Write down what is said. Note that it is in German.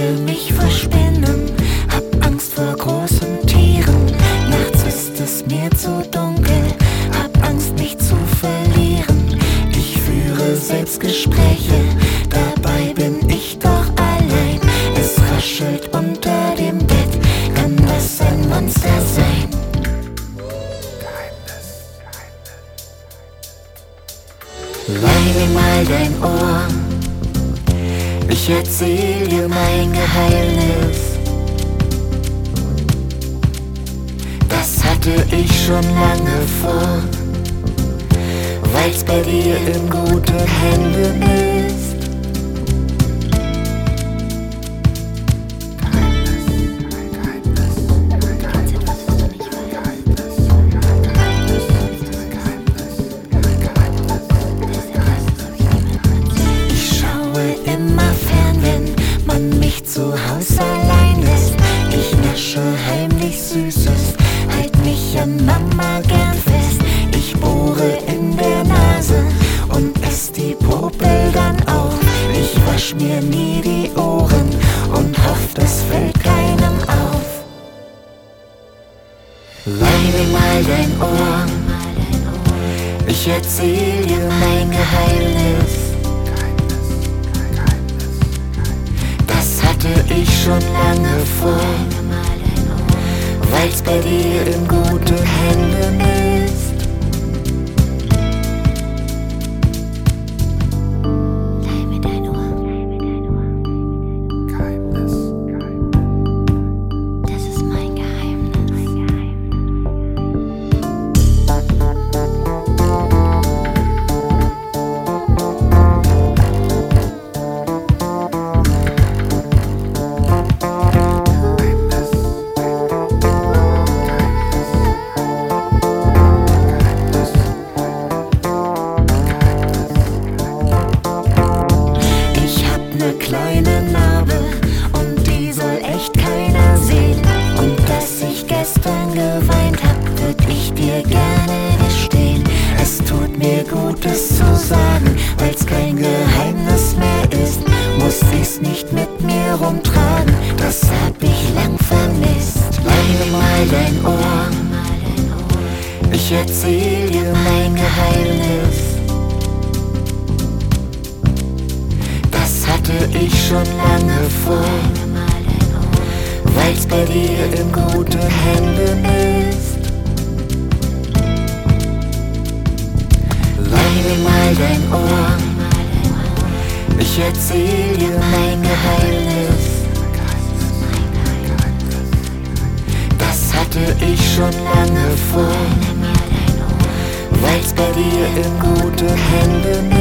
fürchte mich vor Spinnen, hab Angst vor großen Tieren. Nachts ist es mir zu dunkel, hab Angst mich zu verlieren. Ich führe Selbstgespräche, dabei bin ich doch allein. Es raschelt unter dem Bett, kann das ein Monster sein? Leih mir mal dein Ohr, ich erzähl dir mein Geheimnis. Das hatte ich schon lange vor, weil's bei dir in guten Händen ist. Ich schaue immer fern, wenn man mich zu Haus allein lässt. Ich nasche heimlich Süßes, halt mich an Mama gern fest. Ich bohre in der Nase und ess die Popel dann auf. Ich wasch mir nie die Ohren und hoff, das fällt keinem auf. Leih mir mal dein Ohr, ich erzähl dir mein Geheimnis. Das hatte ich schon lange vor, weil's bei dir in guten Händen ist. Leih mir dein Ohr. Geheimnis. Das ist mein Geheimnis. Kleine Narbe und die soll echt keiner sehen. Und dass ich gestern geweint hab, würd ich dir gerne gestehen. Es tut mir gut, es zu sagen, weil's kein Geheimnis mehr ist. Muss ich's nicht mit mir rumtragen, das hab ich lang vermisst. Leih mir mal dein Ohr, ich erzähl dir mein Geheimnis. Hatte ich schon lange vor, weil's bei dir in guten Händen ist. Leih mir mal dein Ohr, ich erzähl dir mein Geheimnis. Das hatte ich schon lange vor, weil's bei dir in guten Händen ist.